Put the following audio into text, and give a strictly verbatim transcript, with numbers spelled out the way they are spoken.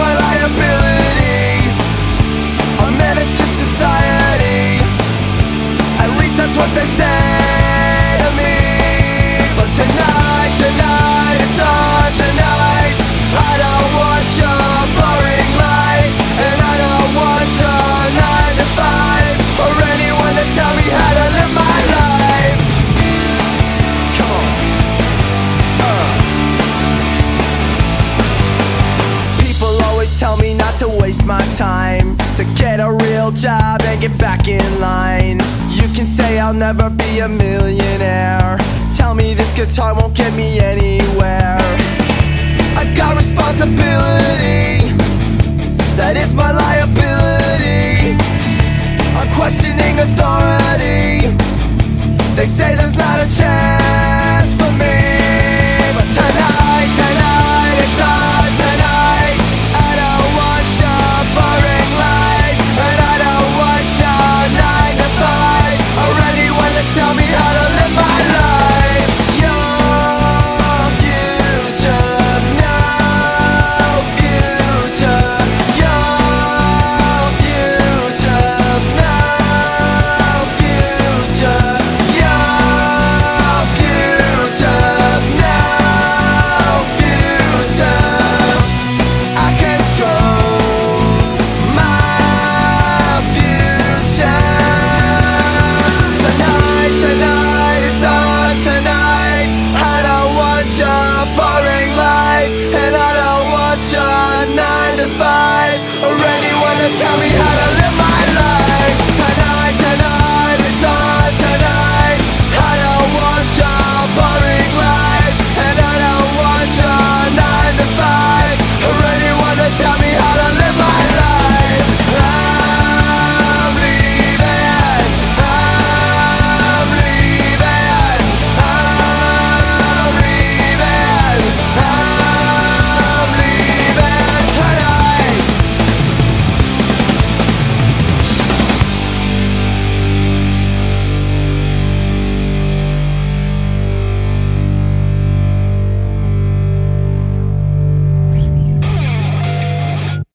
my liability, a menace to society. At least that's what they say to me. But tonight, tonight, it's on tonight. I don't want your boring life, and I don't want your nine to five, or anyone to tell me how to live my life. Come on. uh. People always tell me not to waste my time, to get a real job and get back in line. You can say I'll never be a millionaire, tell me this guitar won't get me anywhere. I've got responsibility, that is my liability. I'm questioning authority, they say there's not a chance for me. But tonight, tonight, it's on tonight. I don't want your boring life, and I don't want your nine to five, or anyone to tell me how to live my life. Your future's no future. Your future's no future. Your future's no future. I control my future. Tonight, tonight, it's on tonight. I don't want your boring life, and I don't want your nine to five, or anyone to tell me how to live my life. Tonight, tonight, it's on tonight. I don't want your boring life, and I don't want your nine to five, or anyone to tell me